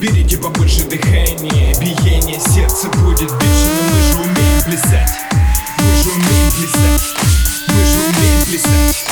Берите побольше дыхания, биение сердца будет бешено. Мы же умеем плясать, мы же умеем плясать, мы же умеем плясать.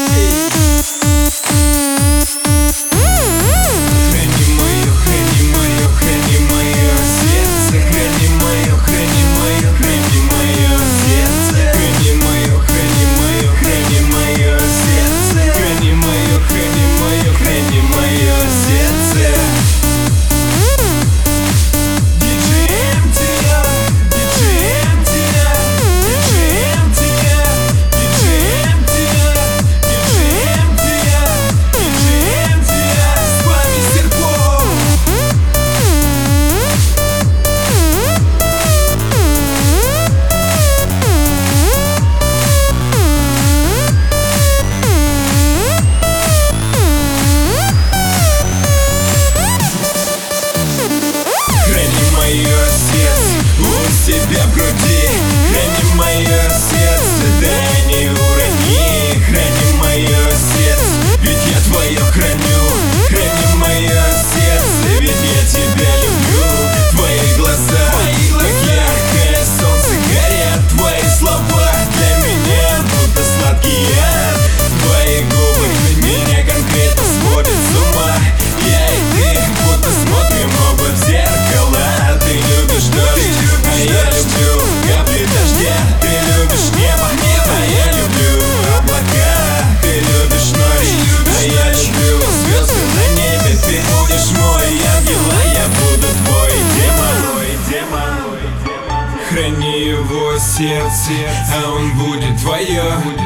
Себя в груди, храни мое сердце, дай не урони, храни мое сердце, ведь я твое храню, храни мое сердце, ведь я тебя люблю. Твои глаза, как яркое солнце, горят твои слова, для меня будто сладкий яд. Твои губы меня конкретно сводят с ума, я и ты будто смотрим оба в зеркало. Ты любишь дождь, а я люблю капли дождя. Ты любишь небо, а я люблю облака. Ты любишь ночь, а я люблю звезды на небе. Ты будешь мой ангел, а я буду твой демон. Храни его сердце, а он будет твое.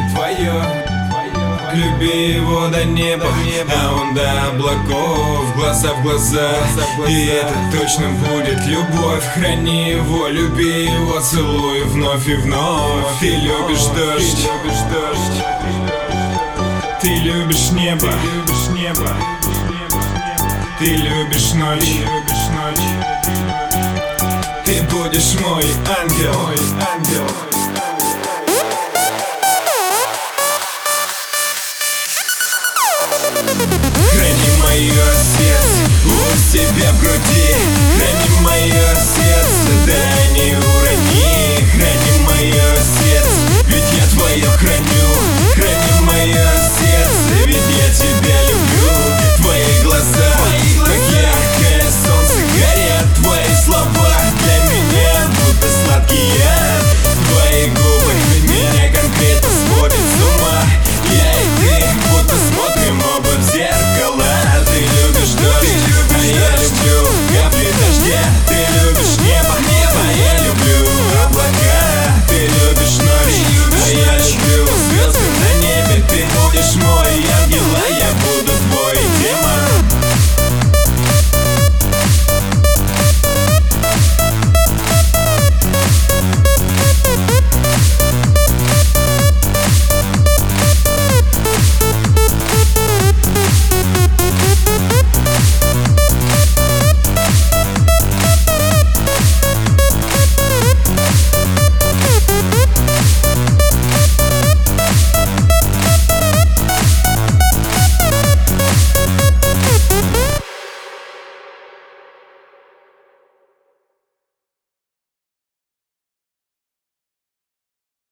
Люби его до неба, а он до облаков, глаза в глаза, и это точно будет любовь. Храни его, люби его, целуй вновь и вновь. Ты любишь дождь, ты любишь небо, ты любишь ночь, ты будешь мой ангел. Храни мое сердце у себя в груди, храни мое сердце, дай не урони, храни мое